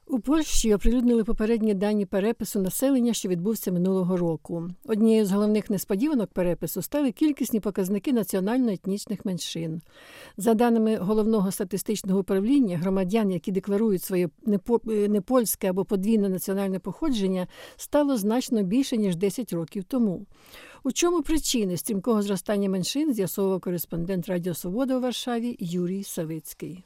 У Польщі оприлюднили попередні дані перепису населення, що відбувся минулого року. Однією з головних несподіванок перепису стали кількісні показники національно-етнічних меншин. За даними Головного статистичного управління, громадян, які декларують своє непольське або подвійне національне походження, стало значно більше, ніж 10 років тому. У чому причини стрімкого зростання меншин, з'ясовував кореспондент Радіо Свобода у Варшаві Юрій Савицький.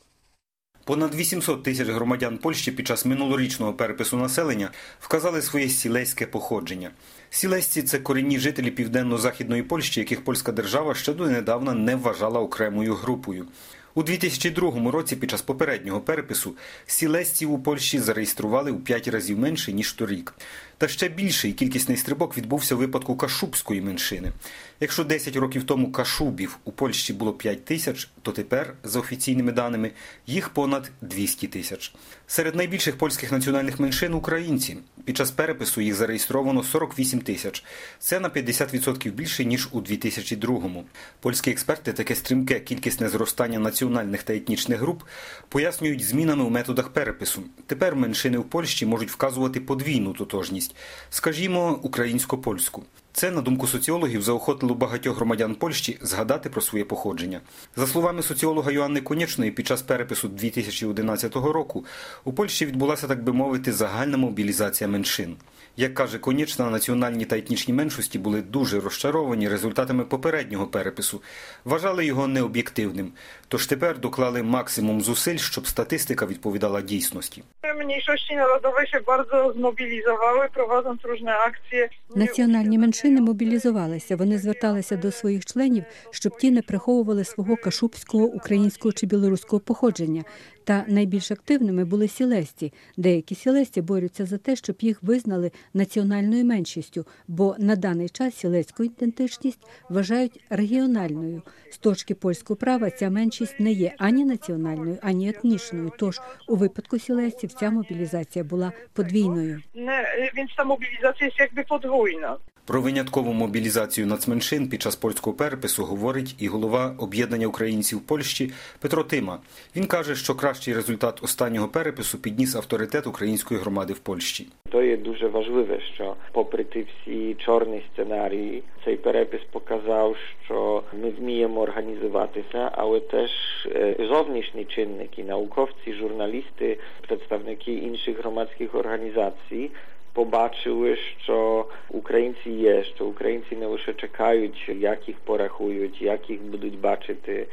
Понад 800 тисяч громадян Польщі під час минулорічного перепису населення вказали своє сілеське походження. Сілесці – це корінні жителі південно-західної Польщі, яких польська держава ще донедавна не вважала окремою групою. У 2002 році під час попереднього перепису сілесців у Польщі зареєстрували у 5 разів менше, ніж торік. Та ще більший кількісний стрибок відбувся у випадку кашубської меншини. Якщо 10 років тому кашубів у Польщі було 5 тисяч, то тепер, за офіційними даними, їх понад 200 тисяч. Серед найбільших польських національних меншин – українці. Під час перепису їх зареєстровано 48 тисяч. Це на 50% більше, ніж у 2002-му. Польські експерти таке стрімке кількісне зростання національних та етнічних груп пояснюють змінами у методах перепису. Тепер меншини в Польщі можуть вказувати подвійну тотожність, скажімо, українсько-польську. Це, на думку соціологів, заохотило багатьох громадян Польщі згадати про своє походження. За словами соціолога Йоанни Конєчної, під час перепису 2011 року у Польщі відбулася, так би мовити, загальна мобілізація меншин. Як каже Конєчна, національні та етнічні меншості були дуже розчаровані результатами попереднього перепису, вважали його необ'єктивним. Тож тепер доклали максимум зусиль, щоб статистика відповідала дійсності. Mniejszości narodowe się bardzo zmobilizowały, prowadząc różne akcje. Національні меншини мобілізувалися. Вони зверталися до своїх членів, щоб ті не приховували свого кашубського, українського чи білоруського походження. Та найбільш активними були сілесці. Деякі сілесці борються за те, щоб їх визнали національною меншістю, бо на даний час сілецьку ідентичність вважають регіональною. З точки польського права ця меншість не є ані національною, ані етнічною. Тож у випадку сілесців ця мобілізація була подвійною. Więc ta mobilizacja jest jakby podwójna. Про виняткову мобілізацію нацменшин під час польського перепису говорить і голова об'єднання українців Польщі Петро Тима. Він каже, що кращий результат останнього перепису підніс авторитет української громади в Польщі. То є дуже важливе, що попри ті всі чорні сценарії, цей перепис показав, що ми вміємо організуватися, але теж зовнішні чинники, науковці, журналісти, представники інших громадських організацій побачили, що українці є, що українці не лише чекають, як їх порахують, як їх будуть бачити,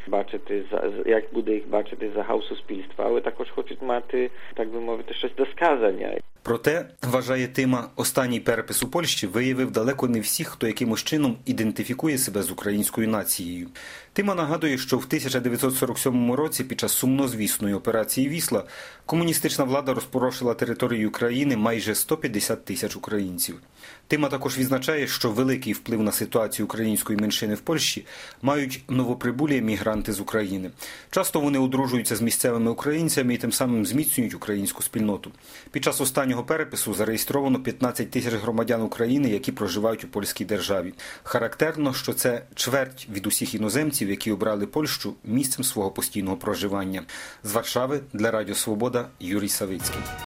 як буде їх бачити загал суспільства, але також хочуть мати, так би мовити, щось до сказання. Проте, вважає Тима, останній перепис у Польщі виявив далеко не всіх, хто якимось чином ідентифікує себе з українською нацією. Тима нагадує, що в 1947 році під час сумнозвісної операції «Вісла» комуністична влада розпорошила територію країни майже 150 тисяч українців. Тима також відзначає, що великий вплив на ситуацію української меншини в Польщі мають новоприбулі емігранти з України. Часто вони одружуються з місцевими українцями і тим самим зміцнюють українську спільноту. Під час останнього перепису зареєстровано 15 тисяч громадян України, які проживають у польській державі. Характерно, що це чверть від усіх іноземців, які обрали Польщу місцем свого постійного проживання. З Варшави для Радіо Свобода Юрій Савицький.